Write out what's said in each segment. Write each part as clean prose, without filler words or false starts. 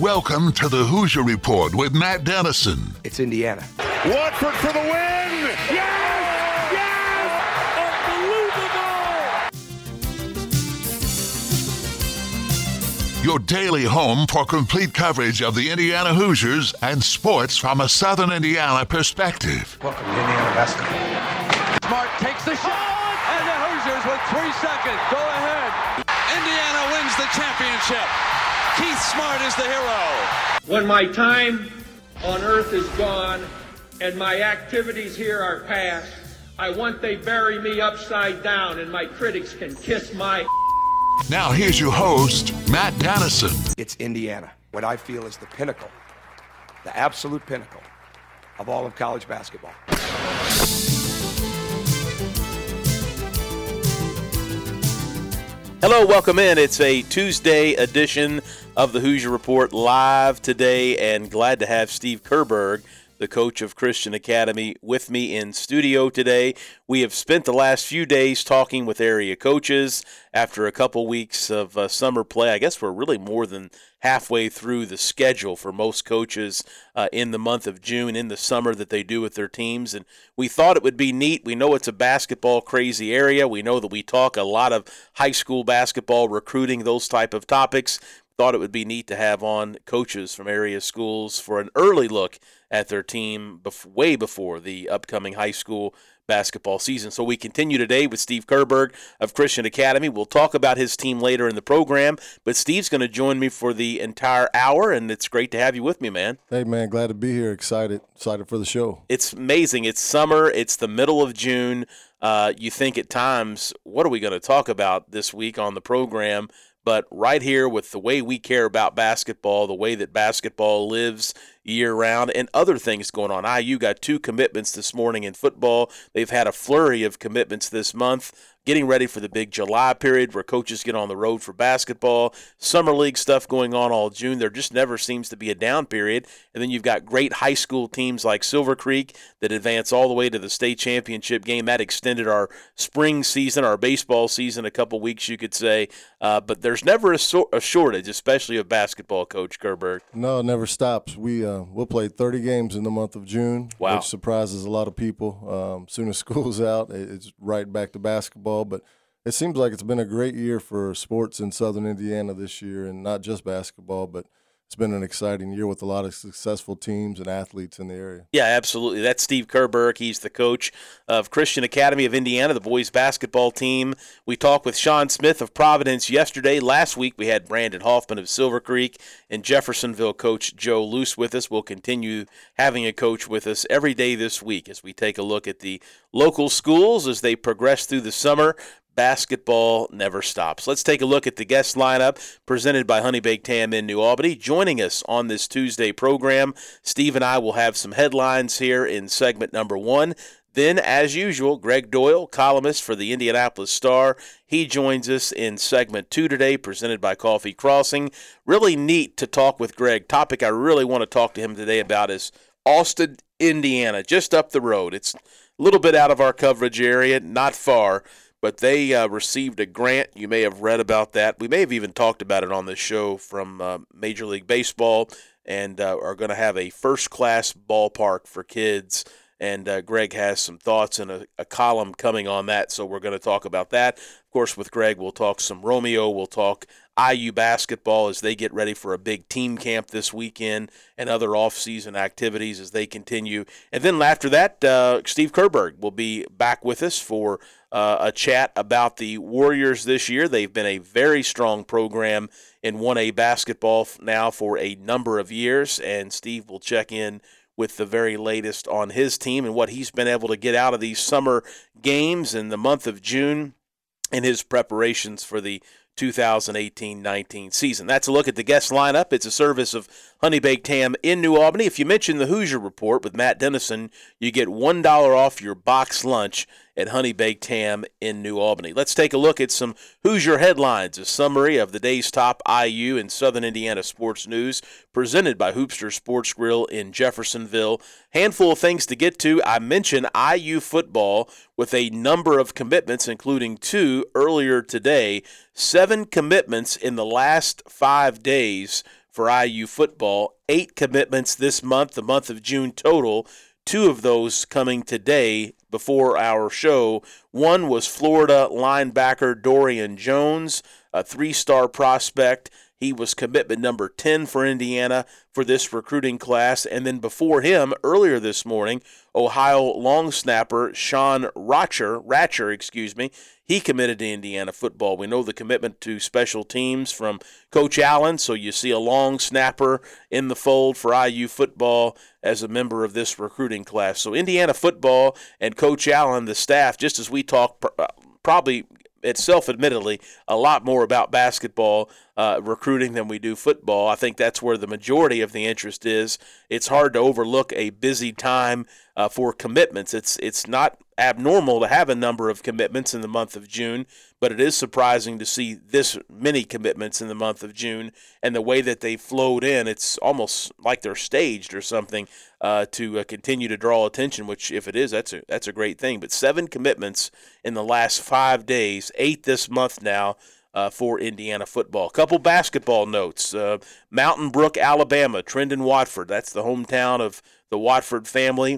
Welcome to the Hoosier Report with Matt Dennison. It's Indiana. Watford for the win! Yes! Yes! Unbelievable! Your daily home for complete coverage of the Indiana Hoosiers and sports from a Southern Indiana perspective. Welcome to Indiana basketball. Smart takes the shot, and the Hoosiers with 3 seconds go ahead. Indiana wins the championship. Keith Smart is the hero. When my time on earth is gone and my activities here are past, I want they bury me upside down and my critics can kiss my... Now here's your host, Matt Dennison. It's Indiana, what I feel is the pinnacle, the absolute pinnacle of all of college basketball. Hello, welcome in. It's a Tuesday edition of the Hoosier Report live today, and glad to have Steve Kerberg, the coach of Christian Academy, with me in studio today. We have spent the last few days talking with area coaches after a couple weeks of summer play. I guess we're really more than halfway through the schedule for most coaches in the month of June, in the summer that they do with their teams. And we thought it would be neat. We know it's a basketball crazy area. We know that we talk a lot of high school basketball, recruiting, those type of topics. Thought it would be neat to have on coaches from area schools for an early look at their team way before the upcoming high school basketball season. So we continue today with Steve Kerberg of Christian Academy. We'll talk about his team later in the program, but Steve's going to join me for the entire hour, and it's great to have you with me, man. Hey, man, glad to be here. Excited for the show. It's amazing. It's summer. It's the middle of June. You think at times, what are we going to talk about this week on the program? But right here with the way we care about basketball, the way that basketball lives year-round, and other things going on. IU got 2 commitments this morning in football. They've had a flurry of commitments this month, getting ready for the big July period where coaches get on the road for basketball. Summer league stuff going on all June. There just never seems to be a down period. And then you've got great high school teams like Silver Creek that advance all the way to the state championship game. That extended our spring season, our baseball season, a couple weeks, you could say. But there's never a shortage, especially of basketball, Coach Kerberg. No, it never stops. We'll play 30 games in the month of June, wow, which surprises a lot of people. Soon as school's out, it's right back to basketball. But it seems like it's been a great year for sports in Southern Indiana this year, and not just basketball, but it's been an exciting year with a lot of successful teams and athletes in the area. Yeah, absolutely. That's Steve Kerberg. He's the coach of Christian Academy of Indiana, the boys basketball team. We talked with Sean Smith of Providence yesterday. Last week we had Brandon Hoffman of Silver Creek and Jeffersonville coach Joe Luce with us. We'll continue having a coach with us every day this week as we take a look at the local schools as they progress through the summer. Basketball never stops. Let's take a look at the guest lineup presented by Honey Baked Ham in New Albany. Joining us on this Tuesday program, Steve and I will have some headlines here in segment number 1. Then, as usual, Greg Doyle, columnist for the Indianapolis Star. He joins us in segment 2 today, presented by Coffee Crossing. Really neat to talk with Greg. Topic I really want to talk to him today about is Austin, Indiana, just up the road. It's a little bit out of our coverage area, not far. But they received a grant. You may have read about that. We may have even talked about it on this show from Major League Baseball, and are going to have a first-class ballpark for kids. And Greg has some thoughts and a column coming on that, so we're going to talk about that. Of course, with Greg, we'll talk some Romeo. We'll talk IU basketball as they get ready for a big team camp this weekend and other off-season activities as they continue. And then after that, Steve Kerberg will be back with us for a chat about the Warriors this year. They've been a very strong program in 1A basketball now for a number of years, and Steve will check in with the very latest on his team and what he's been able to get out of these summer games in the month of June and his preparations for the 2018-19 season. That's a look at the guest lineup. It's a service of Honey Baked Ham in New Albany. If you mention the Hoosier Report with Matt Dennison, you get $1 off your box lunch at Honey Baked Ham in New Albany. Let's take a look at some Hoosier headlines, a summary of the day's top IU and Southern Indiana sports news, presented by Hoopster Sports Grill in Jeffersonville. Handful of things to get to. I mentioned IU football with a number of commitments, including 2 earlier today. 7 commitments in the last 5 days for IU football. 8 commitments this month, the month of June total. 2 of those coming today before our show. One was Florida linebacker Dorian Jones, a 3-star prospect. He was commitment number 10 for Indiana for this recruiting class. And then before him, earlier this morning, Ohio long snapper Sean Ratcher, he committed to Indiana football. We know the commitment to special teams from Coach Allen, so you see a long snapper in the fold for IU football as a member of this recruiting class. So Indiana football and Coach Allen, the staff, just as we talk, probably itself admittedly a lot more about basketball recruiting than we do football. I think that's where the majority of the interest is. It's hard to overlook a busy time for commitments. It's not abnormal to have a number of commitments in the month of June, but it is surprising to see this many commitments in the month of June, and the way that they flowed in, it's almost like they're staged or something to continue to draw attention, which if it is, that's a great thing. But 7 commitments in the last 5 days, 8 this month now, for Indiana football. A couple basketball notes. Mountain Brook, Alabama, Trendon Watford. That's the hometown of the Watford family.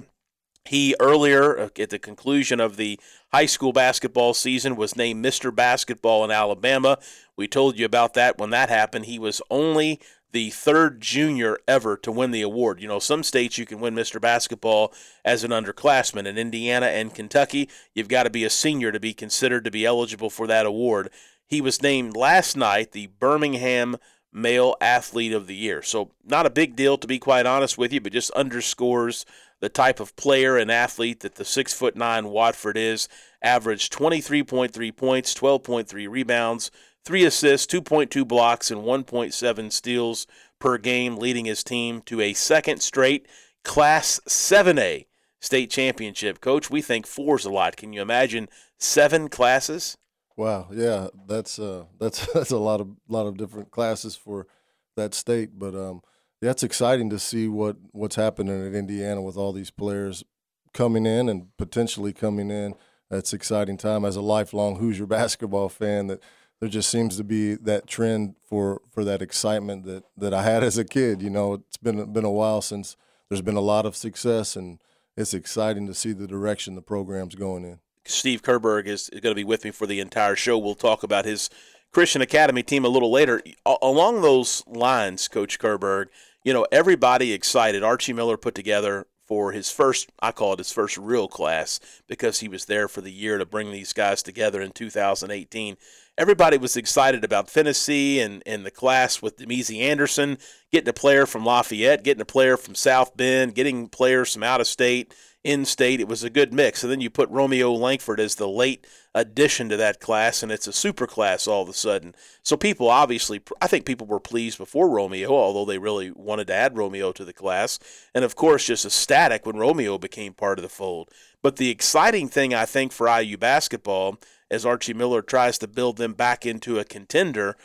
He earlier, at the conclusion of the high school basketball season, was named Mr. Basketball in Alabama. We told you about that when that happened. He was only the 3rd junior ever to win the award. You know, some states you can win Mr. Basketball as an underclassman. In Indiana and Kentucky, you've got to be a senior to be considered to be eligible for that award. He was named last night the Birmingham Male Athlete of the Year. So not a big deal, to be quite honest with you, but just underscores the type of player and athlete that the 6'9" Watford is. Averaged 23.3 points, 12.3 rebounds, 3 assists, 2.2 blocks, and 1.7 steals per game, leading his team to a second straight Class 7A state championship. Coach, we think 4's a lot. Can you imagine 7 classes? Wow, yeah, that's a lot of different classes for that state, but that's exciting to see what's happening at Indiana with all these players coming in and potentially coming in. That's an exciting time as a lifelong Hoosier basketball fan. That there just seems to be that trend for that excitement that I had as a kid. You know, it's been a while since there's been a lot of success, and it's exciting to see the direction the program's going in. Steve Kerberg is going to be with me for the entire show. We'll talk about his Christian Academy team a little later. Along those lines, Coach Kerberg, you know, everybody excited. Archie Miller put together for his first, I call it his first real class, because he was there for the year to bring these guys together in 2018. Everybody was excited about Tennessee and the class with Demezy Anderson, getting a player from Lafayette, getting a player from South Bend, getting players from out of state, in-state. It was a good mix. And then you put Romeo Langford as the late addition to that class, and it's a super class all of a sudden. So people obviously, I think people were pleased before Romeo, although they really wanted to add Romeo to the class. And, of course, just ecstatic when Romeo became part of the fold. But the exciting thing, I think, for IU basketball, as Archie Miller tries to build them back into a contender,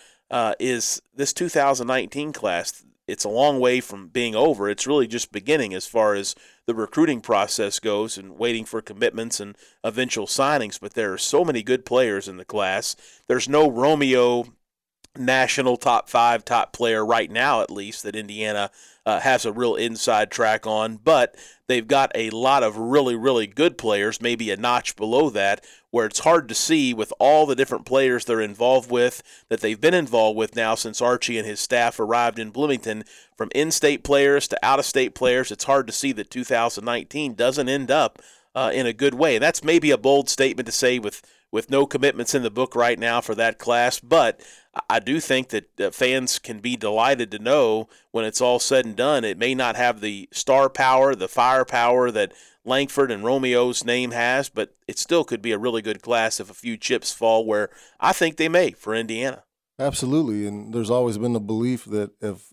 is this 2019 class. It's a long way from being over. It's really just beginning as far as the recruiting process goes and waiting for commitments and eventual signings. But there are so many good players in the class. There's no Romeo national top 5 top player right now, at least, that Indiana has a real inside track on. But they've got a lot of really, really good players, maybe a notch below that, where it's hard to see with all the different players they're involved with, that they've been involved with now since Archie and his staff arrived in Bloomington, from in-state players to out-of-state players. It's hard to see that 2019 doesn't end up in a good way. And that's maybe a bold statement to say with no commitments in the book right now for that class, but I do think that fans can be delighted to know when it's all said and done, it may not have the star power, the firepower that Langford and Romeo's name has, but it still could be a really good class if a few chips fall, where I think they may for Indiana. Absolutely, and there's always been the belief that if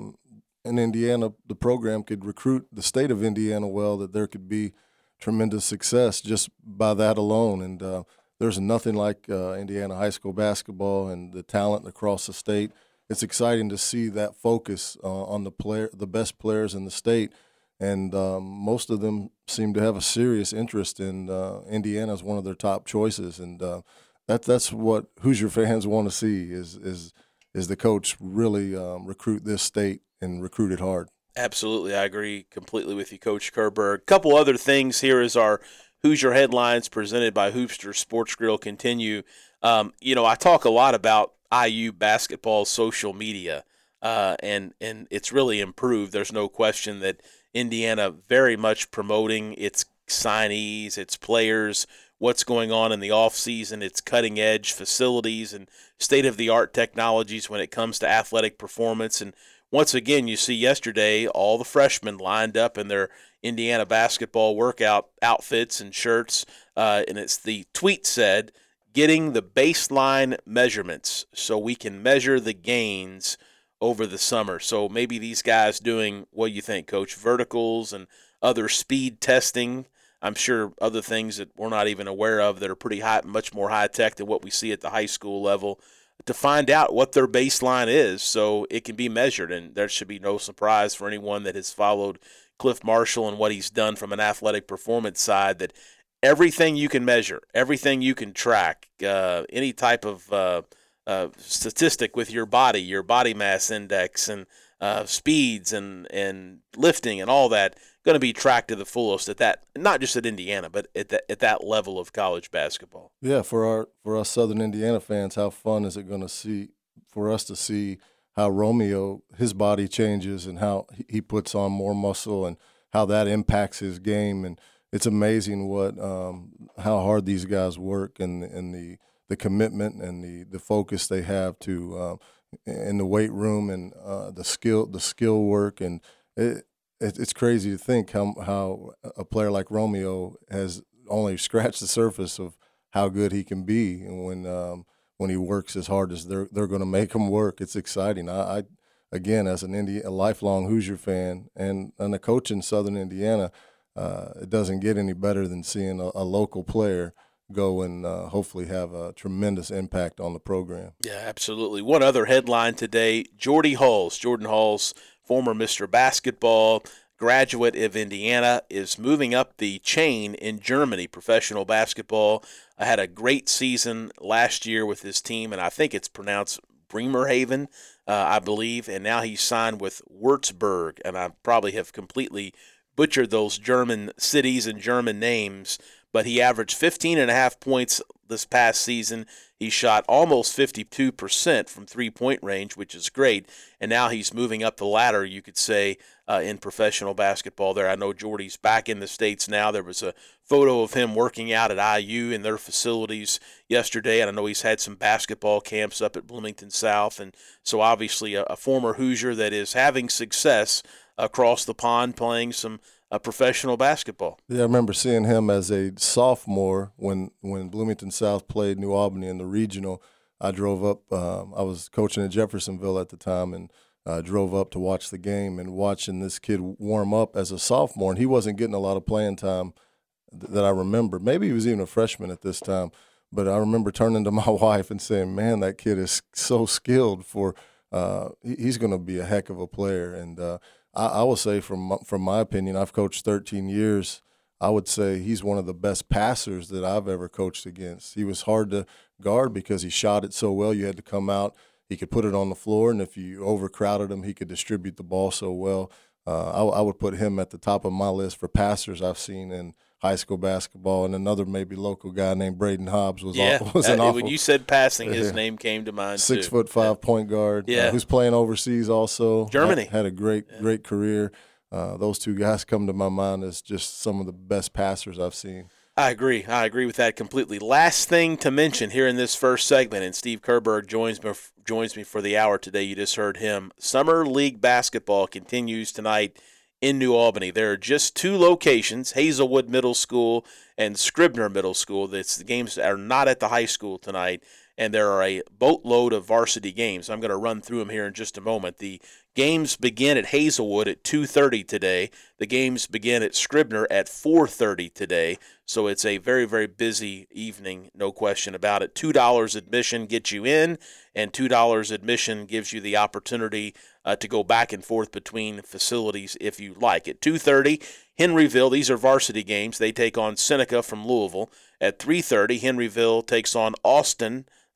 in Indiana the program could recruit the state of Indiana well, that there could be tremendous success just by that alone. And there's nothing like Indiana high school basketball and the talent across the state. It's exciting to see that focus on the best players in the state, and most of them seem to have a serious interest in Indiana as one of their top choices. And that's what Hoosier fans want to see is is the coach really recruit this state and recruit it hard. Absolutely. I agree completely with you, Coach Kerberg. A couple other things here as our Hoosier headlines presented by Hoopster Sports Grill continue. I talk a lot about IU basketball social media, and it's really improved. There's no question that Indiana very much promoting its signees, its players, what's going on in the offseason, its cutting-edge facilities and state-of-the-art technologies when it comes to athletic performance. And once again, you see yesterday all the freshmen lined up in their Indiana basketball workout outfits and shirts, and it's the tweet said, getting the baseline measurements so we can measure the gains over the summer. So maybe these guys doing, what do you think, Coach, verticals and other speed testing, I'm sure other things that we're not even aware of that are pretty high, much more high-tech than what we see at the high school level, to find out what their baseline is so it can be measured. And there should be no surprise for anyone that has followed Cliff Marshall and what he's done from an athletic performance side, that everything you can measure, everything you can track, any type of statistic with your body mass index and speeds and lifting and all that, going to be tracked to the fullest at that, not just at Indiana, but at that level of college basketball. Yeah, for us Southern Indiana fans, how fun is it going to see for us to see how Romeo, his body changes and how he puts on more muscle and how that impacts his game. And it's amazing how hard these guys work and the commitment and the focus they have to in the weight room and the skill work. And it's crazy to think how a player like Romeo has only scratched the surface of how good he can be, and when he works as hard as they're going to make him work. It's exciting. I again, as a lifelong Hoosier fan and a coach in Southern Indiana, it doesn't get any better than seeing a local player go and hopefully have a tremendous impact on the program. Yeah, absolutely. One other headline today, Jordan Hulls, former Mr. Basketball, graduate of Indiana, is moving up the chain in Germany, professional basketball. I had a great season last year with his team, and I think it's pronounced Bremerhaven, I believe, and now he's signed with Würzburg, and I probably have completely butchered those German cities and German names, but he averaged 15.5 points this past season. He shot almost 52% from three-point range, which is great, and now he's moving up the ladder, you could say, in professional basketball there. I know Jordy's back in the States now. There was a photo of him working out at IU in their facilities yesterday, and I know he's had some basketball camps up at Bloomington South, and so obviously a former Hoosier that is having success across the pond playing some professional basketball. Yeah, I remember seeing him as a sophomore when Bloomington South played New Albany in the regional. I drove up. I was coaching in Jeffersonville at the time, and drove up to watch the game and watching this kid warm up as a sophomore. And he wasn't getting a lot of playing time that I remember. Maybe he was even a freshman at this time. But I remember turning to my wife and saying, man, that kid is so skilled for he's going to be a heck of a player. And I will say from my opinion, I've coached 13 years. I would say he's one of the best passers that I've ever coached against. He was hard to guard because he shot it so well. You had to come out. He could put it on the floor, and if you overcrowded him, he could distribute the ball so well. I would put him at the top of my list for passers I've seen in high school basketball. And another maybe local guy named Braden Hobbs was an awful. When you said passing, his name came to mind. 6'5" point guard, who's playing overseas also. Germany had a great career. Those two guys come to my mind as just some of the best passers I've seen. I agree with that completely. Last thing to mention here in this first segment, and Steve Kerberg joins me for the hour today. You just heard him. Summer League basketball continues tonight in New Albany. There are just two locations, Hazelwood Middle School and Scribner Middle School. The games are not at the high school tonight, and there are a boatload of varsity games. I'm going to run through them here in just a moment. The games begin at Hazelwood at 2:30 today. The games begin at Scribner at 4:30 today. So it's a very, very busy evening, no question about it. $2 admission gets you in, and $2 admission gives you the opportunity to go back and forth between facilities if you like. At 2:30, Henryville, these are varsity games. They take on Seneca from Louisville. At 3:30, Henryville takes on Austin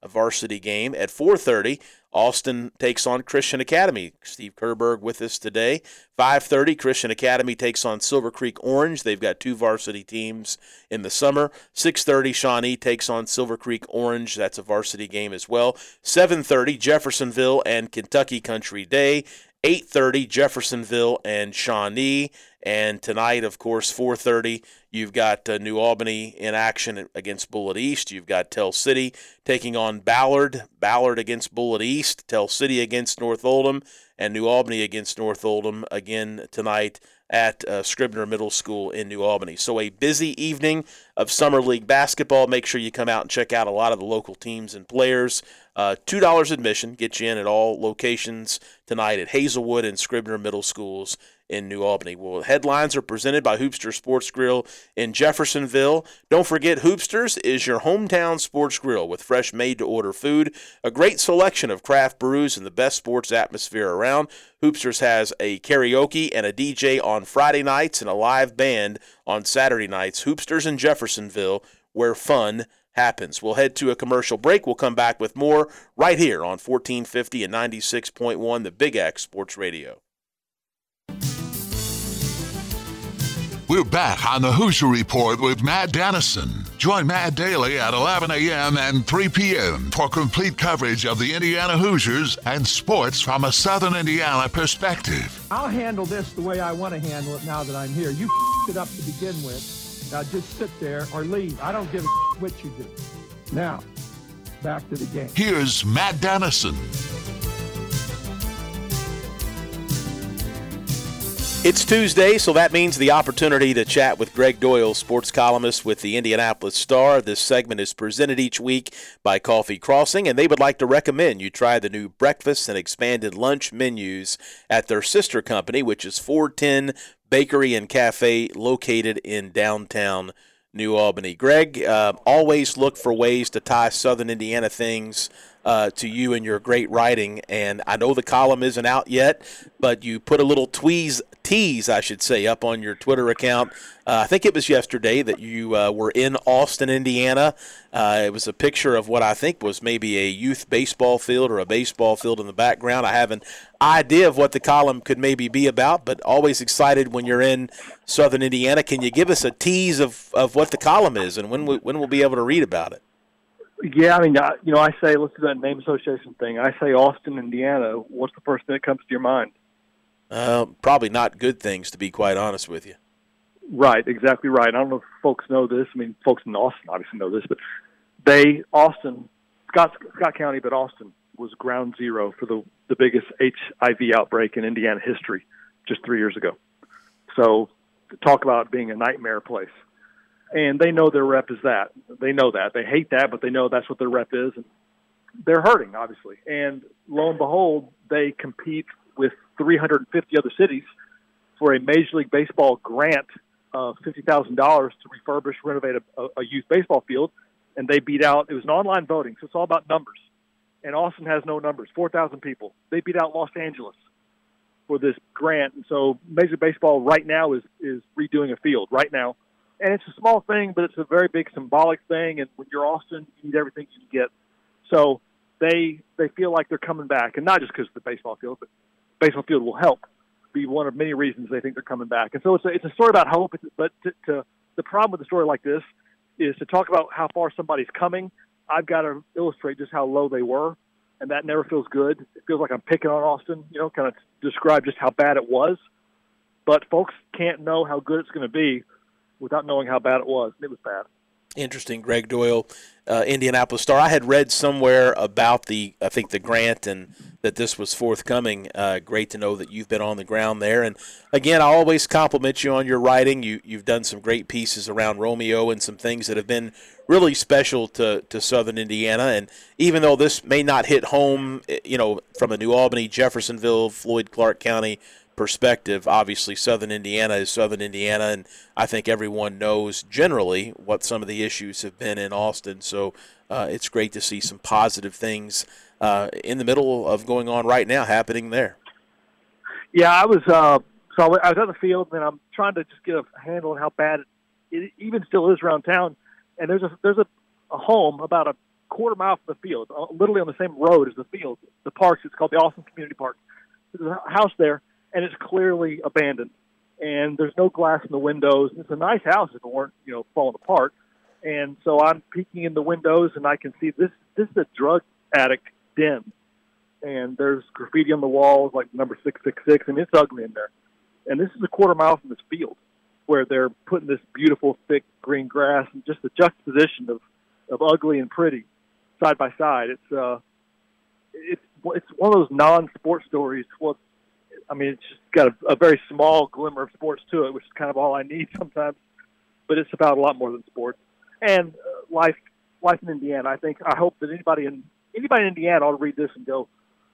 a varsity game. At 4:30, Austin takes on Christian Academy. Steve Kerberg with us today. 5:30, Christian Academy takes on Silver Creek Orange. They've got 2 varsity teams in the summer. 6:30, Shawnee takes on Silver Creek Orange. That's a varsity game as well. 7:30, Jeffersonville and Kentucky Country Day. 8:30, Jeffersonville and Shawnee. And tonight, of course, 4:30, you've got New Albany in action against Bullitt East. You've got Tell City taking on Ballard. Ballard against Bullitt East. Tell City against North Oldham. And New Albany against North Oldham again tonight at Scribner Middle School in New Albany. So a busy evening of Summer League basketball. Make sure you come out and check out a lot of the local teams and players. $2 admission gets you in at all locations tonight at Hazelwood and Scribner Middle Schools in New Albany. Well, headlines are presented by Hoopster Sports Grill in Jeffersonville. Don't forget, Hoopsters is your hometown sports grill with fresh made-to-order food, a great selection of craft brews, and the best sports atmosphere around. Hoopsters has a karaoke and a DJ on Friday nights and a live band on Saturday nights. Hoopsters in Jeffersonville, where fun happens. We'll head to a commercial break. We'll come back with more right here on 1450 and 96.1, the Big X Sports Radio. We're back on the Hoosier Report with Matt Dennison. Join Matt daily at 11 a.m. and 3 p.m. for complete coverage of the Indiana Hoosiers and sports from a Southern Indiana perspective. I'll handle this the way I want to handle it now that I'm here. You it up to begin with. Now just sit there or leave. I don't give a what you do. Now, back to the game. Here's Matt Dennison. It's Tuesday, so that means the opportunity to chat with Greg Doyle, sports columnist with the Indianapolis Star. This segment is presented each week by Coffee Crossing, and they would like to recommend you try the new breakfast and expanded lunch menus at their sister company, which is 410 Bakery and Cafe, located in downtown New Albany. Greg, always look for ways to tie Southern Indiana things to you and your great writing, and I know the column isn't out yet, but you put a little tease, I should say, up on your Twitter account. I think it was yesterday that you were in Austin, Indiana. It was a picture of what I think was maybe a youth baseball field or a baseball field in the background. I have an idea of what the column could maybe be about, but always excited when you're in Southern Indiana. Can you give us a tease of what the column is and when we'll be able to read about it? Yeah, I mean, I say, let's do that name association thing. I say Austin, Indiana. What's the first thing that comes to your mind? Probably not good things, to be quite honest with you. Right, exactly right. I don't know if folks know this. I mean, folks in Austin obviously know this, but Scott County, but Austin was ground zero for the biggest HIV outbreak in Indiana history just 3 years ago. So talk about being a nightmare place. And they know their rep is that. They know that. They hate that, but they know that's what their rep is. And they're hurting, obviously. And lo and behold, they compete with 350 other cities for a Major League Baseball grant of $50,000 to refurbish, renovate a youth baseball field. And they beat out, it was an online voting, so it's all about numbers. And Austin has no numbers, 4,000 people. They beat out Los Angeles for this grant. And so Major League Baseball right now is redoing a field right now. And it's a small thing, but it's a very big symbolic thing. And when you're Austin, you need everything you can get. So they feel like they're coming back, and not just because of the baseball field, but the baseball field will help be one of many reasons they think they're coming back. And so it's a story about hope. But the problem with a story like this is to talk about how far somebody's coming. I've got to illustrate just how low they were, and that never feels good. It feels like I'm picking on Austin, kind of describe just how bad it was. But folks can't know how good it's going to be without knowing how bad it was. It was bad. Interesting. Greg Doyle, Indianapolis Star. I had read somewhere about the grant and that this was forthcoming. Great to know that you've been on the ground there. And again, I always compliment you on your writing. You've done some great pieces around Romeo and some things that have been really special to Southern Indiana. And even though this may not hit home, from a New Albany, Jeffersonville, Floyd, Clark County perspective, obviously Southern Indiana is Southern Indiana, and I think everyone knows generally what some of the issues have been in Austin. So it's great to see some positive things in the middle of going on right now happening there. Yeah, I was I was at the field, and I'm trying to just get a handle on how bad it even still is around town. And there's a home about a quarter mile from the field, literally on the same road as the field, the park. It's called the Austin Community Park. There's a house there, and it's clearly abandoned. And there's no glass in the windows. It's a nice house if it weren't, falling apart. And so I'm peeking in the windows, and I can see this is a drug addict den. And there's graffiti on the walls, like number 666, and it's ugly in there. And this is a quarter mile from this field where they're putting this beautiful, thick green grass, and just the juxtaposition of ugly and pretty side by side. It's one of those non-sport stories. Well, I mean, it's just got a very small glimmer of sports to it, which is kind of all I need sometimes. But it's about a lot more than sports. And life in Indiana. I hope that anybody in Indiana ought to read this and go,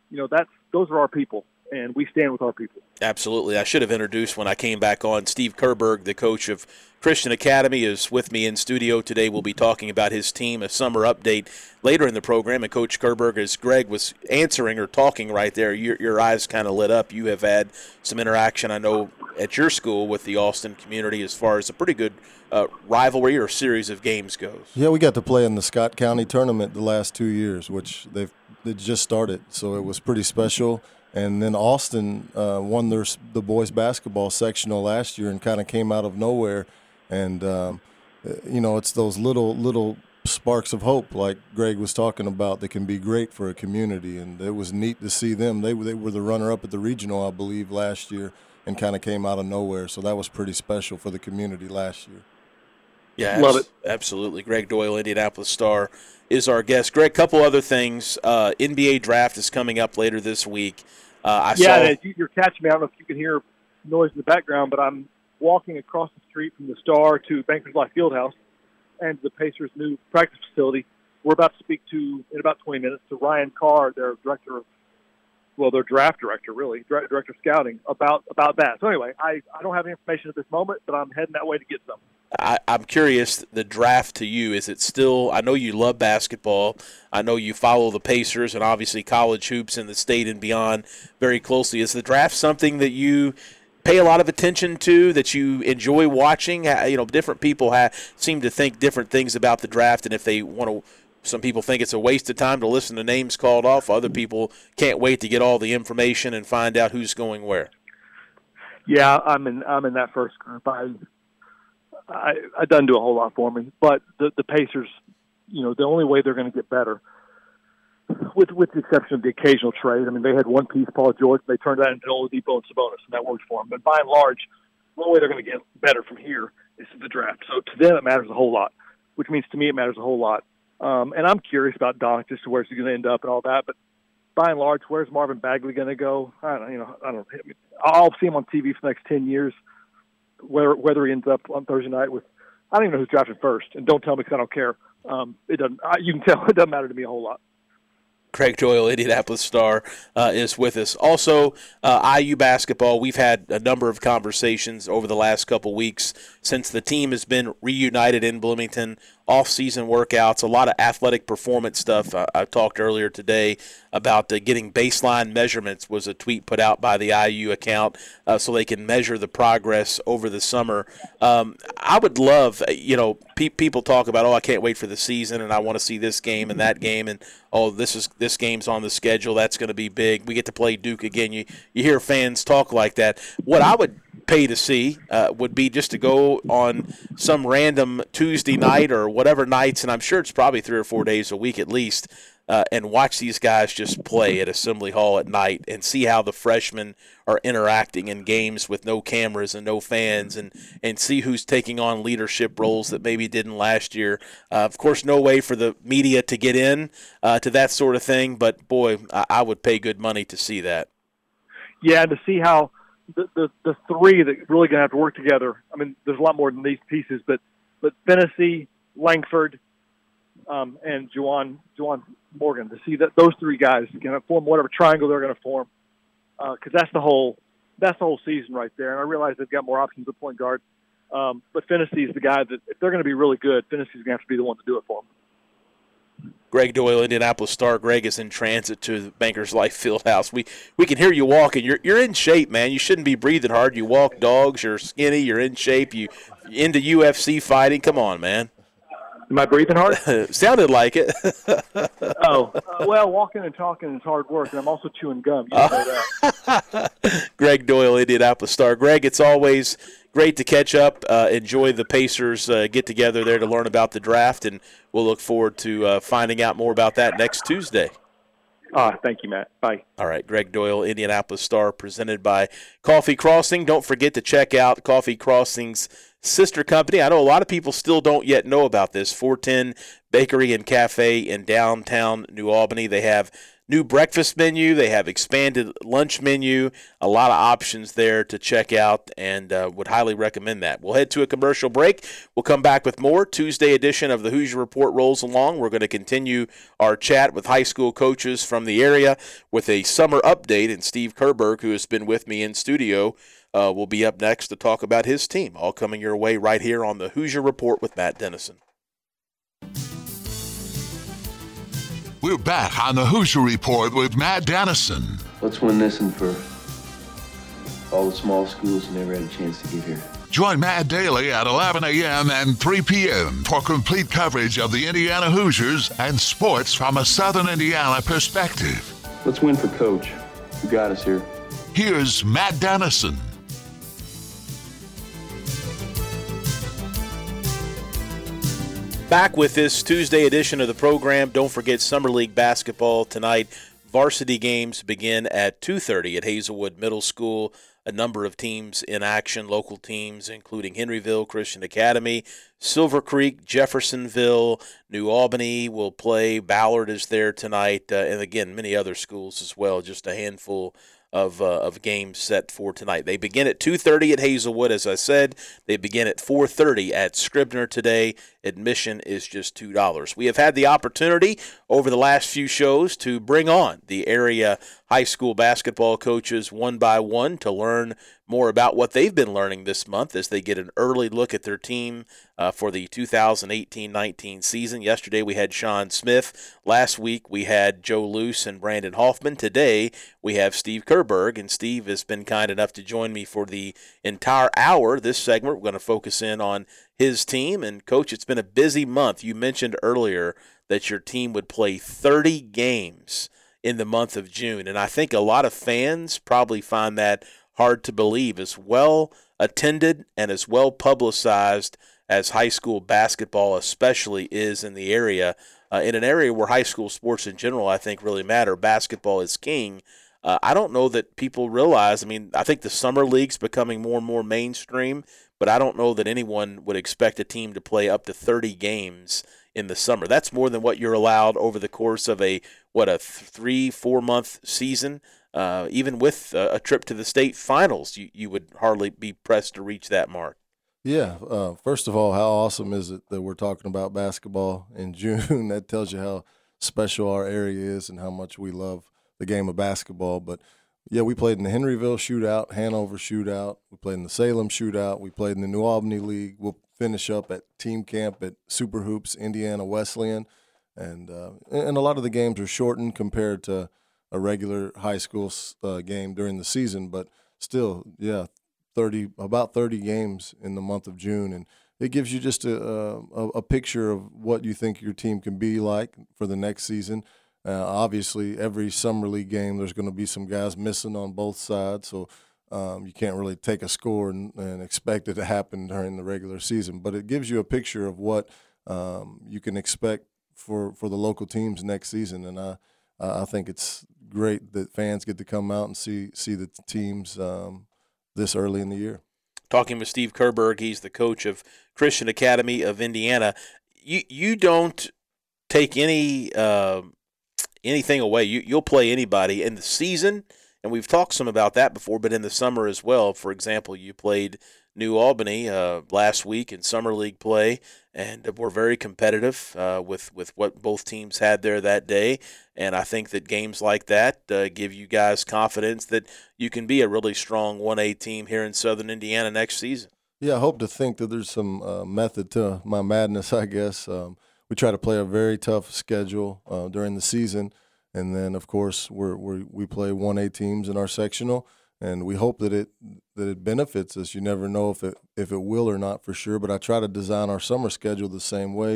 those are our people, and we stand with our people. Absolutely. I should have introduced when I came back on. Steve Kerberg, the coach of Christian Academy, is with me in studio today. We'll be talking about his team, a summer update later in the program. And Coach Kerberg, as Greg was answering or talking right there, your eyes kind of lit up. You have had some interaction, I know, at your school with the Austin community as far as a pretty good rivalry or series of games goes. Yeah, we got to play in the Scott County tournament the last 2 years, which they just started, so it was pretty special. And then Austin won the boys basketball sectional last year and kind of came out of nowhere. And, it's those little sparks of hope, like Greg was talking about, that can be great for a community. And it was neat to see them. They were the runner-up at the regional, I believe, last year and kind of came out of nowhere. So that was pretty special for the community last year. Yeah, love it. Absolutely. Greg Doyle, Indianapolis Star, is our guest. Greg, couple other things. NBA draft is coming up later this week. You're catching me. I don't know if you can hear noise in the background, but I'm walking across the street from the Star to Bankers Life Fieldhouse and the Pacers' new practice facility. We're about to speak to, in about 20 minutes, to Ryan Carr, their their draft director, really, director of scouting, about that. So anyway, I don't have any information at this moment, but I'm heading that way to get some. I'm curious, the draft to you, is it still – I know you love basketball. I know you follow the Pacers and obviously college hoops in the state and beyond very closely. Is the draft something that you pay a lot of attention to, that you enjoy watching? Different people seem to think different things about the draft, and if they want to – some people think it's a waste of time to listen to names called off. Other people can't wait to get all the information and find out who's going where. Yeah, I'm in that first group. It doesn't do a whole lot for me, but the Pacers, the only way they're going to get better, with the exception of the occasional trade. I mean, they had one piece, Paul George, they turned that into Oladipo and Sabonis, and that worked for them. But by and large, the only way they're going to get better from here is the draft. So to them, it matters a whole lot, which means to me it matters a whole lot. And I'm curious about Doncic, just where's he going to end up and all that. But by and large, where's Marvin Bagley going to go? I don't. I'll see him on TV for the next 10 years. Whether he ends up on Thursday night with, I don't even know who's drafted first, and don't tell me because I don't care. It doesn't. You can tell it doesn't matter to me a whole lot. Greg Doyle, Indianapolis Star, is with us. Also, IU basketball, we've had a number of conversations over the last couple weeks since the team has been reunited in Bloomington, off-season workouts, a lot of athletic performance stuff. I talked earlier today about getting baseline measurements, was a tweet put out by the IU account, so they can measure the progress over the summer. I would love, people talk about, I can't wait for the season, and I want to see this game and that game, and this game's on the schedule, that's going to be big. We get to play Duke again. You hear fans talk like that. What I would pay to see would be just to go on some random Tuesday night or whatever nights, and I'm sure it's probably 3 or 4 days a week at least, and watch these guys just play at Assembly Hall at night and see how the freshmen are interacting in games with no cameras and no fans, and see who's taking on leadership roles that maybe didn't last year. Of course, no way for the media to get in to that sort of thing, but, boy, I would pay good money to see that. Yeah, to see how the three that really going to have to work together. I mean, there's a lot more than these pieces, but Fennessy, Langford, and Juwan Morgan, to see that those three guys going to form whatever triangle they're going to form, because that's the whole season right there. And I realize they've got more options at point guard, but Fennessy is the guy that, if they're going to be really good, Fennessy's going to have to be the one to do it for them. Greg Doyle, Indianapolis Star. Greg is in transit to the Bankers Life Fieldhouse. We can hear you walking. You're in shape, man. You shouldn't be breathing hard. You walk dogs. You're skinny. You're in shape. You into UFC fighting. Come on, man. Am I breathing hard? Sounded like it. Well, walking and talking is hard work, and I'm also chewing gum. You know that. Greg Doyle, Indianapolis Star. Greg, it's always great to catch up. Enjoy the Pacers get together there to learn about the draft, and we'll look forward to finding out more about that next Tuesday. Thank you, Matt. Bye. All right, Greg Doyle, Indianapolis Star, presented by Coffee Crossing. Don't forget to check out Coffee Crossing's sister company. I know a lot of people still don't yet know about this, 410 Bakery and Cafe in downtown New Albany. They have new breakfast menu. They have expanded lunch menu. A lot of options there to check out, and would highly recommend that. We'll head to a commercial break. We'll come back with more. Tuesday edition of the Hoosier Report rolls along. We're going to continue our chat with high school coaches from the area with a summer update, and Steve Kerberg, who has been with me in studio, will be up next to talk about his team. All coming your way right here on the Hoosier Report with Matt Dennison. We're back on the Hoosier Report with Matt Dennison. Let's win this one for all the small schools who never had a chance to get here. Join Matt daily at 11 a.m. and 3 p.m. for complete coverage of the Indiana Hoosiers and sports from a Southern Indiana perspective. Let's win for Coach, who got us here. Here's Matt Dennison. Back with this Tuesday edition of the program. Don't forget Summer League basketball tonight. Varsity games begin at 2:30 at Hazelwood Middle School. A number of teams in action, local teams, including Henryville Christian Academy, Silver Creek, Jeffersonville, New Albany will play. Ballard is there tonight, and again, many other schools as well, just a handful of games set for tonight. They begin at 2:30 at Hazelwood, as I said. They begin at 4:30 at Scribner today. Admission is just $2. We have had the opportunity over the last few shows to bring on the area high school basketball coaches one by one to learn more about what they've been learning this month as they get an early look at their team for the 2018-19 season. Yesterday we had Sean Smith. Last week we had Joe Luce and Brandon Hoffman. Today we have Steve Kerberg, and Steve has been kind enough to join me for the entire hour. This segment we're going to focus in on his team. And, Coach, it's been a busy month. You mentioned earlier that your team would play 30 games in the month of June, and I think a lot of fans probably find that hard to believe. As well attended and as well publicized as high school basketball especially is in the area, in an area where high school sports in general I think really matter, basketball is king. I don't know that people realize, I think the summer league's becoming more and more mainstream, but I don't know that anyone would expect a team to play up to 30 games in the summer. That's more than what you're allowed over the course of a 3-4 month season. Even with a trip to the state finals, you would hardly be pressed to reach that mark. Yeah. First of all, how awesome is it that we're talking about basketball in June? That tells you how special our area is and how much we love the game of basketball. But yeah, we played in the Henryville shootout, Hanover shootout. We played in the Salem shootout. We played in the New Albany League. We'll finish up at team camp at Super Hoops, Indiana Wesleyan. And a lot of the games are shortened compared to a regular high school game during the season. But still, yeah, about 30 games in the month of June. And it gives you just a picture of what you think your team can be like for the next season. Obviously, every summer league game, there's going to be some guys missing on both sides, so you can't really take a score and expect it to happen during the regular season. But it gives you a picture of what you can expect for the local teams next season, and I think it's great that fans get to come out and see the teams this early in the year. Talking with Steve Kerberg, he's the coach of Christian Academy of Indiana. You don't take anything away. You'll play anybody in the season, and we've talked some about that before, but in the summer as well. For example, you played New Albany last week in summer league play, and we're very competitive with what both teams had there that day. And I think that games like that give you guys confidence that you can be a really strong 1A team here in Southern Indiana next season. Yeah, I hope to think that there's some method to my madness, I guess. We try to play a very tough schedule during the season, and then, of course, we play 1A teams in our sectional, and we hope that it benefits us. You never know if it will or not for sure, but I try to design our summer schedule the same way.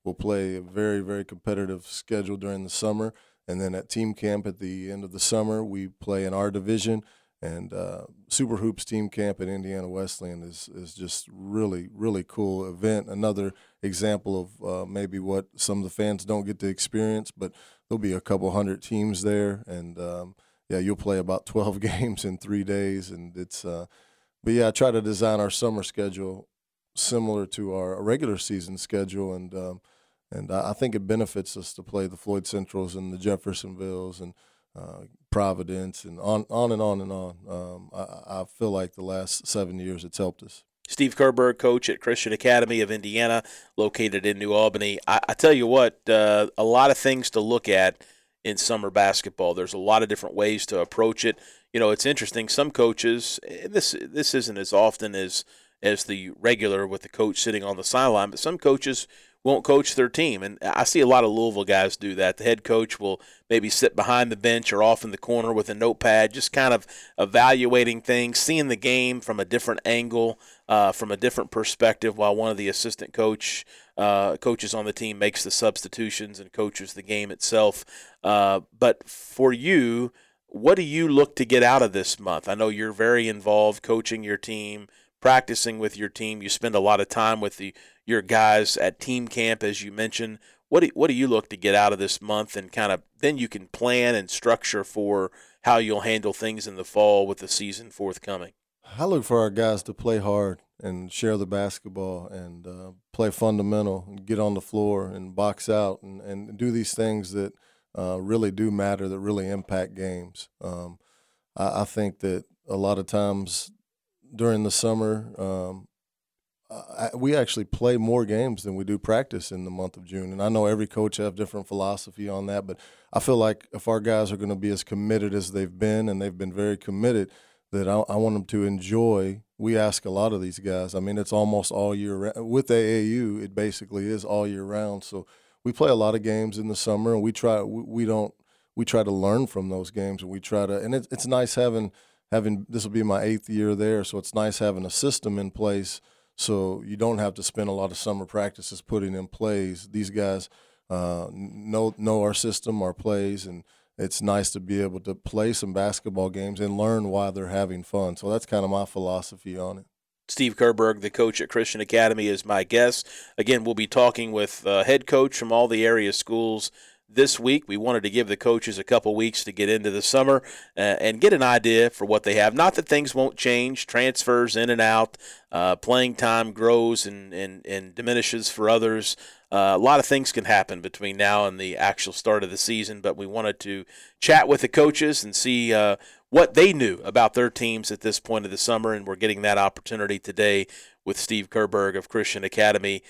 we'll play a very, very competitive schedule during the summer. And then at team camp at the end of the summer, we play in our division. And Super Hoops team camp at Indiana Wesleyan is just really, really cool event. Another example of maybe what some of the fans don't get to experience, but there'll be a couple hundred teams there. And, you'll play about 12 games in 3 days. And it's but, yeah, I try to design our summer schedule similar to our regular season schedule. And I think it benefits us to play the Floyd Centrals and the Jeffersonvilles and Providence and on and on and on. I feel like the last 7 years it's helped us. Steve Kerberg, coach at Christian Academy of Indiana, located in New Albany. I tell you what, a lot of things to look at in summer basketball. There's a lot of different ways to approach it. It's interesting. Some coaches, this isn't as often as the regular with the coach sitting on the sideline, but some coaches won't coach their team. And I see a lot of Louisville guys do that. The head coach will maybe sit behind the bench or off in the corner with a notepad, just kind of evaluating things, seeing the game from a different angle, from a different perspective, while one of the assistant coaches on the team makes the substitutions and coaches the game itself. But for you, what do you look to get out of this month? I know you're very involved coaching your team, practicing with your team. You spend a lot of time with your guys at team camp, as you mentioned. What do you look to get out of this month, and kind of then you can plan and structure for how you'll handle things in the fall with the season forthcoming? I look for our guys to play hard and share the basketball and play fundamental and get on the floor and box out and do these things that really do matter, that really impact games. I think that a lot of times during the summer, we actually play more games than we do practice in the month of June. And I know every coach has different philosophy on that, but I feel like if our guys are going to be as committed as they've been, and they've been very committed, that I want them to enjoy. We ask a lot of these guys. I mean, it's almost all year round. With AAU, it basically is all year round. So we play a lot of games in the summer, and we try to learn from those games, and we try to. And it's nice having. This will be my 8th year there, so it's nice having a system in place. So you don't have to spend a lot of summer practices putting in plays. These guys know our system, our plays, and it's nice to be able to play some basketball games and learn why they're having fun. So that's kind of my philosophy on it. Steve Kerberg, the coach at Christian Academy, is my guest. Again, we'll be talking with head coach from all the area schools this week. We wanted to give the coaches a couple weeks to get into the summer and get an idea for what they have. Not that things won't change, transfers in and out, playing time grows and diminishes for others. A lot of things can happen between now and the actual start of the season, but we wanted to chat with the coaches and see what they knew about their teams at this point of the summer, and we're getting that opportunity today with Steve Kerberg of Christian Academy.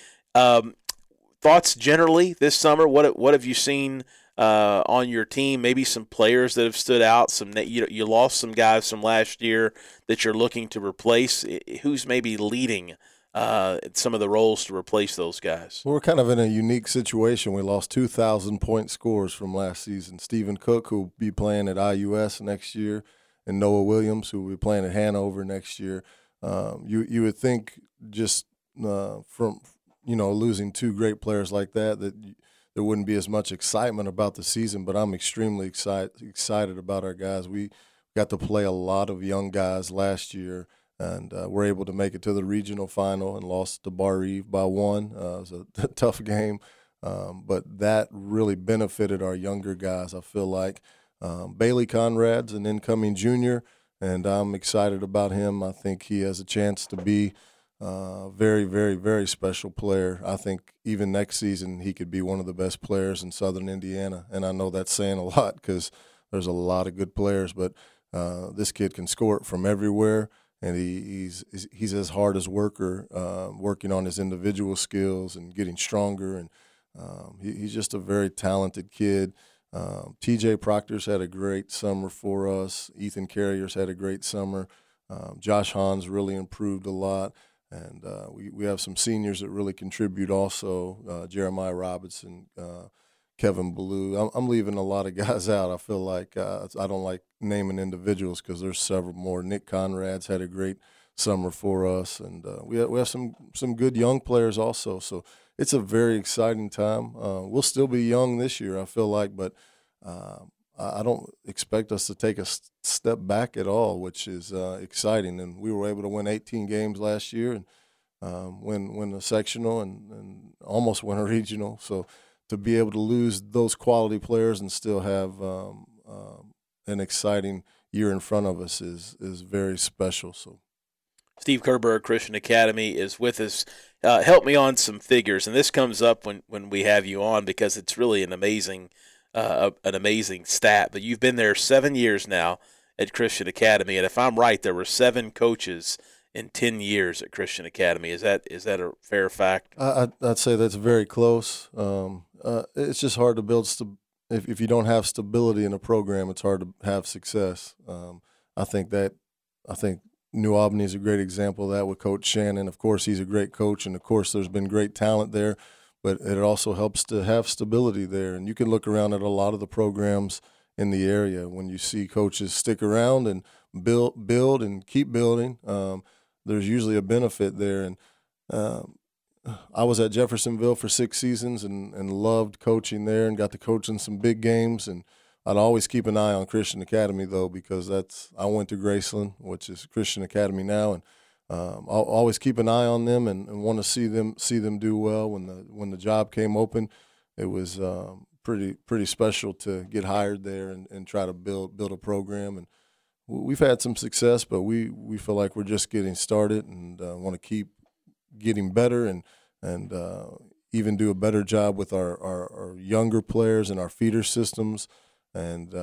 Thoughts generally this summer? What have you seen on your team? Maybe some players that have stood out. You lost some guys from last year that you're looking to replace. Who's maybe leading some of the roles to replace those guys? We're kind of in a unique situation. We lost 2,000-point scorers from last season. Stephen Cook, who will be playing at IUS next year, and Noah Williams, who will be playing at Hanover next year. You would think just from losing two great players like that there wouldn't be as much excitement about the season, but I'm extremely excited about our guys. We got to play a lot of young guys last year, and we're able to make it to the regional final and lost to Bar Eve by 1. It was a tough game, but that really benefited our younger guys, I feel like. Bailey Conrad's an incoming junior, and I'm excited about him. I think he has a chance to be very, very, very special player. I think even next season he could be one of the best players in Southern Indiana, and I know that's saying a lot because there's a lot of good players, but this kid can score it from everywhere, and he's as hard as worker, working on his individual skills and getting stronger, and he's just a very talented kid. TJ Proctor's had a great summer for us. Ethan Carrier's had a great summer. Josh Hahn's really improved a lot. And we have some seniors that really contribute also, Jeremiah Robinson, Kevin Ballou. I'm leaving a lot of guys out. I feel like I don't like naming individuals because there's several more. Nick Conrad's had a great summer for us, and we have some good young players also. So it's a very exciting time. We'll still be young this year, I feel like, but I don't expect us to take a step back at all, which is exciting. And we were able to win 18 games last year and win a sectional and almost win a regional. So to be able to lose those quality players and still have an exciting year in front of us is very special. So Steve Kerberg, Christian Academy, is with us. Help me on some figures, and this comes up when we have you on because it's really an amazing stat. But you've been there 7 years now at Christian Academy, and if I'm right, there were 7 coaches in 10 years at Christian Academy. Is that a fair fact? I'd say that's very close. It's just hard to build if you don't have stability in a program. It's hard to have success. I think New Albany is a great example of that with Coach Shannon. Of course, he's a great coach, and of course, there's been great talent there. But it also helps to have stability there. And you can look around at a lot of the programs in the area when you see coaches stick around and build and keep building. There's usually a benefit there. And I was at Jeffersonville for 6 seasons and loved coaching there and got to coach in some big games. And I'd always keep an eye on Christian Academy, though, because I went to Graceland, which is Christian Academy now, and I'll always keep an eye on them and want to see them do well. When the job came open, it was pretty special to get hired there and try to build a program. And we've had some success, but we feel like we're just getting started and want to keep getting better and even do a better job with our younger players and our feeder systems. And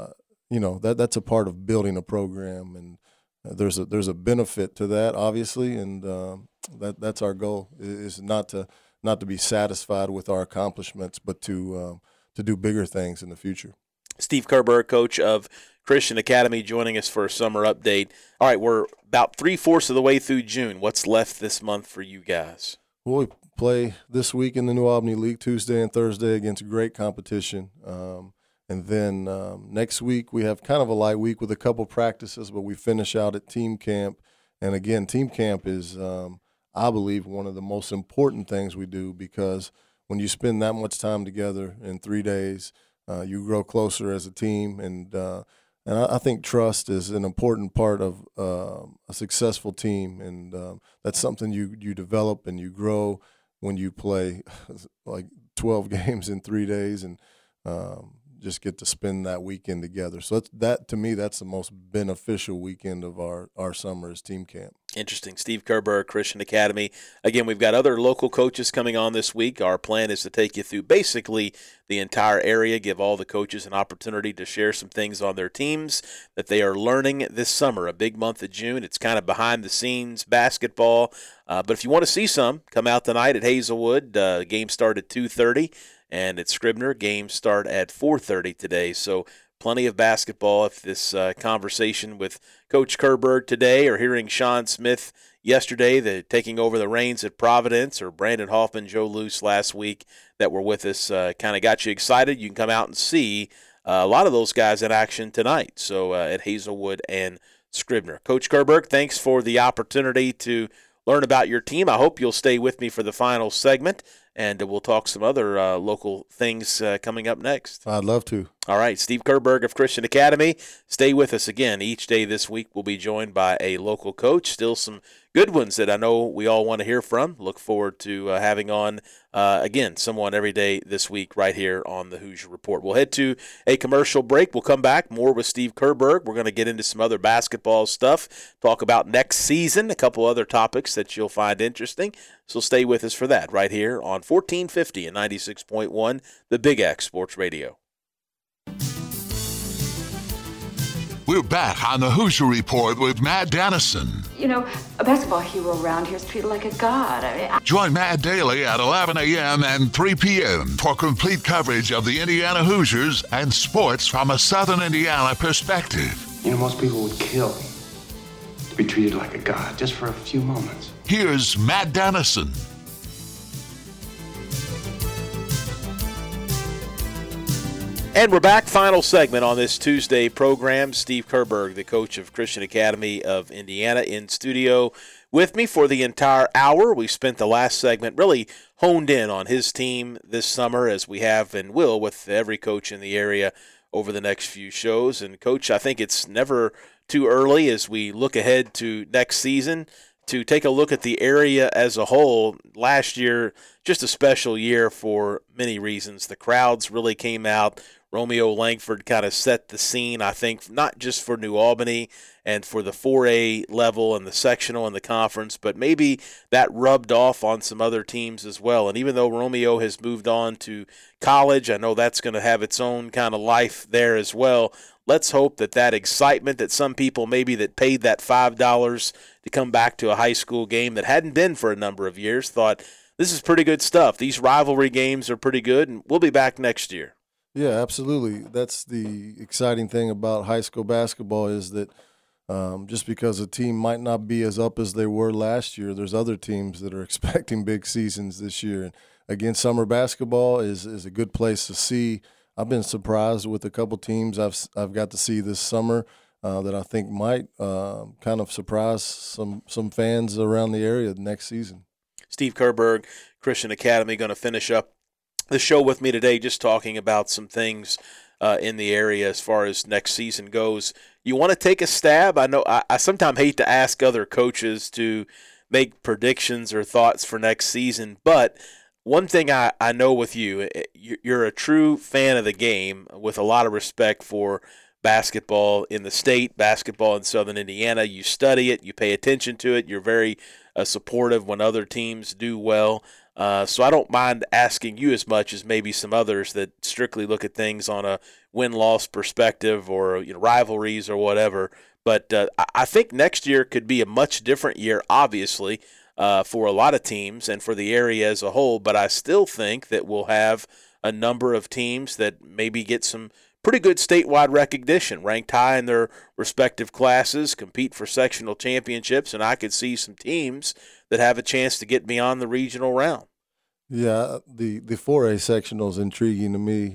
that's a part of building a program, and there's a benefit to that, obviously, and that's our goal, is not to be satisfied with our accomplishments, but to do bigger things in the future. Steve Kerberg, coach of Christian Academy, joining us for a summer update. All right, we're about 3/4 of the way through June. What's left this month for you guys? Well, we play this week in the New Albany League, Tuesday and Thursday, against great competition. And then next week we have kind of a light week with a couple practices, but we finish out at team camp. And again, team camp is, I believe, one of the most important things we do, because when you spend that much time together in 3 days, you grow closer as a team. And I think trust is an important part of a successful team, and that's something you develop and you grow when you play like 12 games in 3 days and just get to spend that weekend together. So to me, that's the most beneficial weekend of our summer is team camp. Interesting. Steve Kerberg, Christian Academy. Again, we've got other local coaches coming on this week. Our plan is to take you through basically the entire area, give all the coaches an opportunity to share some things on their teams that they are learning this summer, a big month of June. It's kind of behind-the-scenes basketball. But if you want to see some, come out tonight at Hazelwood. The game start at 2:30. And at Scribner, games start at 4:30 today. So plenty of basketball. If this conversation with Coach Kerberg today, or hearing Sean Smith yesterday, taking over the reins at Providence, or Brandon Hoffman, Joe Luce last week that were with us, kind of got you excited, you can come out and see a lot of those guys in action tonight. So at Hazelwood and Scribner. Coach Kerberg, thanks for the opportunity to learn about your team. I hope you'll stay with me for the final segment, and we'll talk some other local things coming up next. I'd love to. All right, Steve Kerberg of Christian Academy. Stay with us again. Each day this week we'll be joined by a local coach. Still some good ones that I know we all want to hear from. Look forward to having on, again, someone every day this week right here on the Hoosier Report. We'll head to a commercial break. We'll come back, more with Steve Kerberg. We're going to get into some other basketball stuff, talk about next season, a couple other topics that you'll find interesting. So stay with us for that right here on 1450 and 96.1, the Big X Sports Radio. We're back on the Hoosier Report with Matt Dennison. You know, a basketball hero around here is treated like a god. Join Matt daily at 11 a.m. and 3 p.m. for complete coverage of the Indiana Hoosiers and sports from a Southern Indiana perspective. You know, most people would kill to be treated like a god just for a few moments. Here's Matt Dennison. And we're back, final segment on this Tuesday program. Steve Kerberg, the coach of Christian Academy of Indiana, in studio with me for the entire hour. We spent the last segment really honed in on his team this summer, as we have and will with every coach in the area over the next few shows. And, Coach, I think it's never too early as we look ahead to next season to take a look at the area as a whole. Last year, just a special year for many reasons. The crowds really came out. Romeo Langford kind of set the scene, I think, not just for New Albany and for the 4A level and the sectional and the conference, but maybe that rubbed off on some other teams as well. And even though Romeo has moved on to college, I know that's going to have its own kind of life there as well. Let's hope that that excitement that some people maybe that paid that $5 to come back to a high school game that hadn't been for a number of years thought, this is pretty good stuff. These rivalry games are pretty good, and we'll be back next year. Yeah, absolutely. That's the exciting thing about high school basketball is that just because a team might not be as up as they were last year, there's other teams that are expecting big seasons this year. And again, summer basketball is a good place to see. I've been surprised with a couple teams I've got to see this summer that I think might kind of surprise some fans around the area next season. Steve Kerberg, Christian Academy, going to finish up the show with me today, just talking about some things in the area as far as next season goes. You want to take a stab? I know I sometimes hate to ask other coaches to make predictions or thoughts for next season, but one thing I know with you, you're a true fan of the game with a lot of respect for basketball in the state, basketball in Southern Indiana. You study it, you pay attention to it, you're very supportive when other teams do well. So I don't mind asking you as much as maybe some others that strictly look at things on a win-loss perspective or rivalries or whatever. But I think next year could be a much different year, obviously, for a lot of teams and for the area as a whole. But I still think that we'll have a number of teams that maybe get some pretty good statewide recognition, ranked high in their respective classes, compete for sectional championships, and I could see some teams that have a chance to get beyond the regional round. Yeah, the 4A sectional is intriguing to me.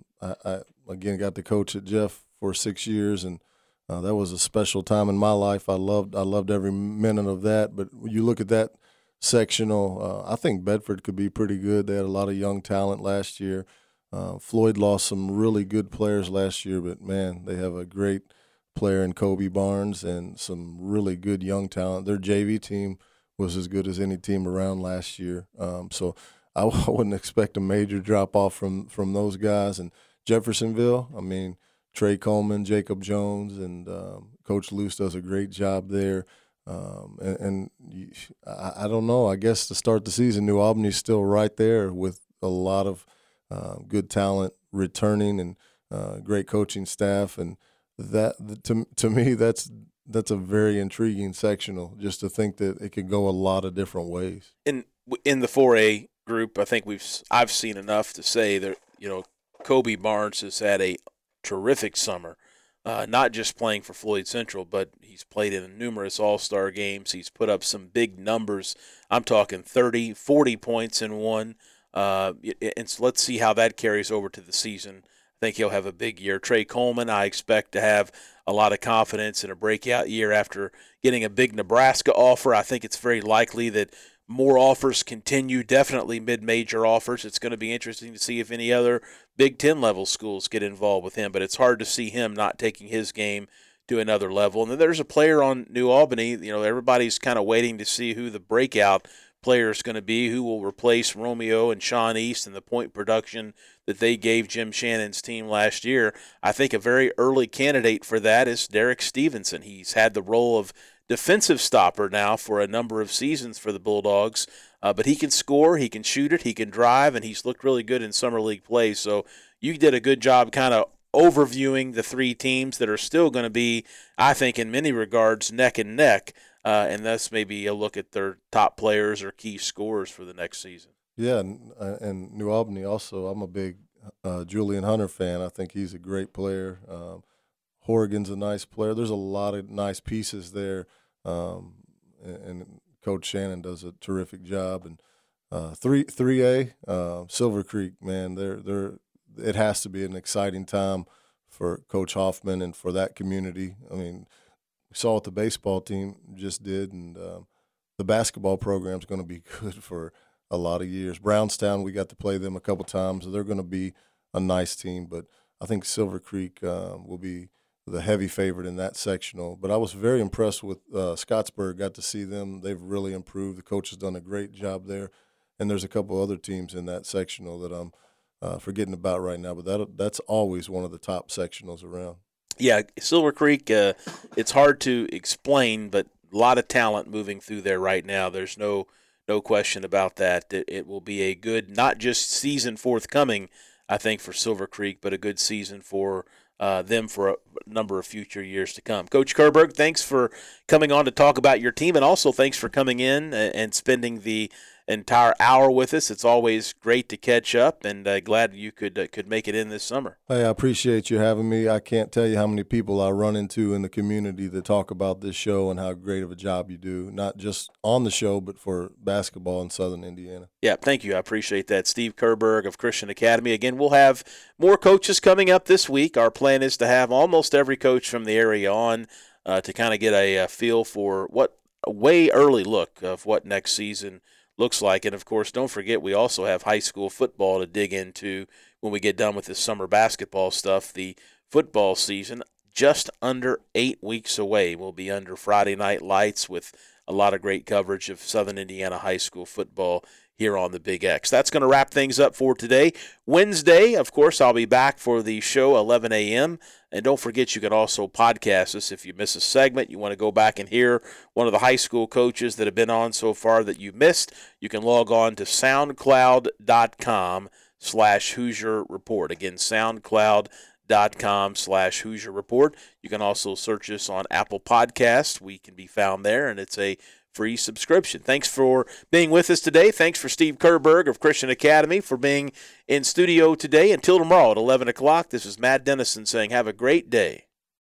I again got to coach at Jeff for 6 years, and that was a special time in my life. I loved every minute of that. But when you look at that sectional, I think Bedford could be pretty good. They had a lot of young talent last year. Floyd lost some really good players last year, but, man, they have a great player in Kobe Barnes and some really good young talent. Their JV team was as good as any team around last year. So I wouldn't expect a major drop-off from those guys. And Jeffersonville, I mean, Trey Coleman, Jacob Jones, and Coach Luce does a great job there. I don't know. I guess to start the season, New Albany's still right there with a lot of good talent returning and great coaching staff, and that to me that's a very intriguing sectional. Just to think that it could go a lot of different ways. In the 4A group, I think I've seen enough to say that Kobe Barnes has had a terrific summer. Not just playing for Floyd Central, but he's played in numerous all-star games. He's put up some big numbers. I'm talking 30, 40 points in one. And so let's see how that carries over to the season. I think he'll have a big year. Trey Coleman, I expect to have a lot of confidence in a breakout year after getting a big Nebraska offer. I think it's very likely that more offers continue, definitely mid-major offers. It's going to be interesting to see if any other Big Ten level schools get involved with him, but it's hard to see him not taking his game to another level. And then there's a player on New Albany. Everybody's kind of waiting to see who the breakout player is going to be, who will replace Romeo and Sean East and the point production that they gave Jim Shannon's team last year. I think a very early candidate for that is Derek Stevenson. He's had the role of defensive stopper now for a number of seasons for the Bulldogs, but he can score, he can shoot it, he can drive, and he's looked really good in summer league play. So you did a good job kind of overviewing the three teams that are still going to be, I think, in many regards, neck and neck. And that's maybe a look at their top players or key scorers for the next season. Yeah, and New Albany also. I'm a big Julian Hunter fan. I think he's a great player. Horrigan's a nice player. There's a lot of nice pieces there, and Coach Shannon does a terrific job. And 3A, Silver Creek, man, it has to be an exciting time for Coach Hoffman and for that community. I mean, we saw what the baseball team just did, and the basketball program is going to be good for a lot of years. Brownstown, we got to play them a couple times. They're going to be a nice team, but I think Silver Creek will be the heavy favorite in that sectional. But I was very impressed with Scottsburg. Got to see them. They've really improved. The coach has done a great job there. And there's a couple other teams in that sectional that I'm forgetting about right now. But that's always one of the top sectionals around. Yeah, Silver Creek, it's hard to explain, but a lot of talent moving through there right now. There's no question about that. It will be a good, not just season forthcoming, I think, for Silver Creek, but a good season for them for a number of future years to come. Coach Kerberg, thanks for coming on to talk about your team, and also thanks for coming in and spending the entire hour with us. It's always great to catch up, and glad you could make it in this summer. Hey, I appreciate you having me. I can't tell you how many people I run into in the community that talk about this show and how great of a job you do, not just on the show, but for basketball in Southern Indiana. Yeah, thank you. I appreciate that. Steve Kerberg of Christian Academy. Again, we'll have more coaches coming up this week. Our plan is to have almost every coach from the area on to kind of get a feel for a way early look of what next season looks like. And, of course, don't forget we also have high school football to dig into when we get done with this summer basketball stuff. The football season just under 8 weeks away. We'll be under Friday Night Lights with a lot of great coverage of Southern Indiana high school football here on the Big X. That's going to wrap things up for today. Wednesday, of course, I'll be back for the show 11 a.m. And don't forget, you can also podcast us if you miss a segment. You want to go back and hear one of the high school coaches that have been on so far that you missed. You can log on to SoundCloud.com/Hoosier Report. Again, SoundCloud.com/Hoosier Report. You can also search us on Apple Podcasts. We can be found there, and it's a free subscription. Thanks for being with us today. Thanks for Steve Kerberg of Christian Academy for being in studio today. Until tomorrow at 11 o'clock, this is Matt Dennison saying have a great day.